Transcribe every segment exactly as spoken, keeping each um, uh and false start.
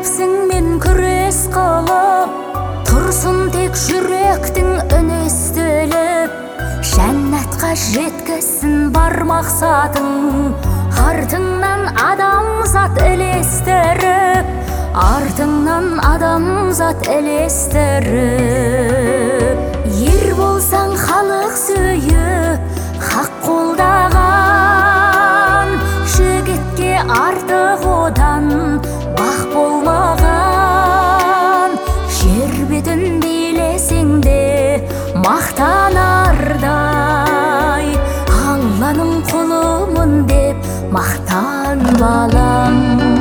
нәпсіңмен күрес қылып, тұрсын тек жүректің үні естіліп. Жәннатқа жеткізсін бар мақсатың, артыңнан адамзат ілестіріп, артыңнан адамзат ілестіріп. Ер болсаң халық сүйіп, хақ қолдаған, жігітке артық одан бақ болмаған. Жер бетін билесең де мақтанардай, Алланың құлымын деп мақтан балам.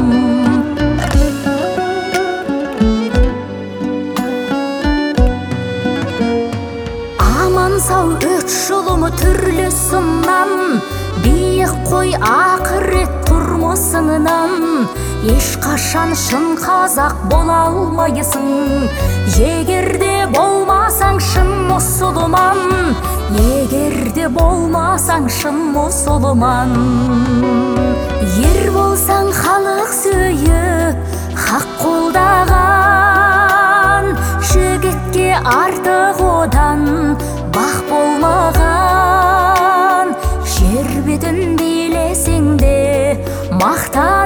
Аман сау өт жолымы түрлі сыннан, биік қой ақырет тұрмысыңнан. Ешқашан шын қазақ бола алмайсың, егерде болмасаң шын мұсылман. Егерде болмасаң шын мұсылман. Ер болсаң халық сүйіп, хақ қолдаған, жігітке артық одан бақ болмаған. Жер бетін билесең де мақтан